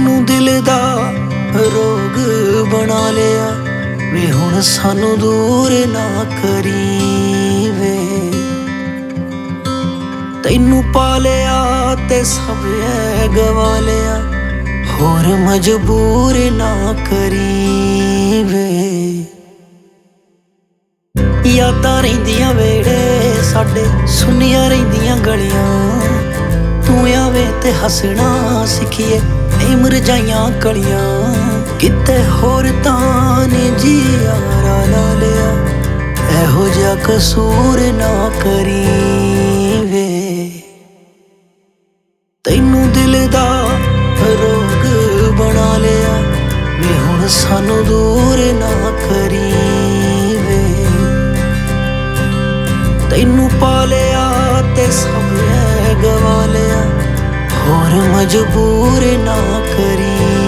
ਤੈਨੂੰ ਦਿਲ ਦਾ ਰੋਗ ਬਣਾ ਲਿਆ ਵੇ, ਹੁਣ ਸਾਨੂੰ ਦੂਰ ਨਾ ਕਰੀ ਵੇ। ਤੈਨੂੰ ਪਾ ਲਿਆ ਤੇ ਸਭ ਐ ਗਵਾ ਲਿਆ, ਹੋਰ ਮਜਬੂਰ ਨਾ ਕਰੀ ਵੇ। ਯਾਦਾਂ ਰਹਿੰਦੀਆਂ ਵੇੜੇ ਸਾਡੇ, ਸੁੰਨੀਆਂ ਰਹਿੰਦੀਆਂ ਗਲੀਆਂ, ਤੂੰ ਆਵੇਂ ਤੇ ਹੱਸਣਾ ਸਿੱਖੀਏ ਨੀ ਮੁਰਝਾਈਆਂ ਕਲੀਆਂ। ਕਿਤੇ ਹੋਰ ਤਾਂ ਨੇ ਜੀ ਯਾਰਾ ਲਾ ਲਿਆ, ਇਹੋ ਜਿਹਾ ਕਸੂਰ ਨਾ ਕਰੀ ਵੇ। ਤੈਨੂੰ ਦਿਲ ਦਾ ਰੋਗ ਬਣਾ ਲਿਆ ਵੇ, ਹੁਣ ਸਾਨੂੰ ਦੂਰ ਨਾ ਕਰੀ ਵੇ। ਤੈਨੂੰ ਪਾ ਲਿਆ ਤੇ ਸਭ ਐ ਗਵਾ ਲਿਆ, ਹੋਰ ਮਜਬੂਰ ਨਾ ਕਰੀ।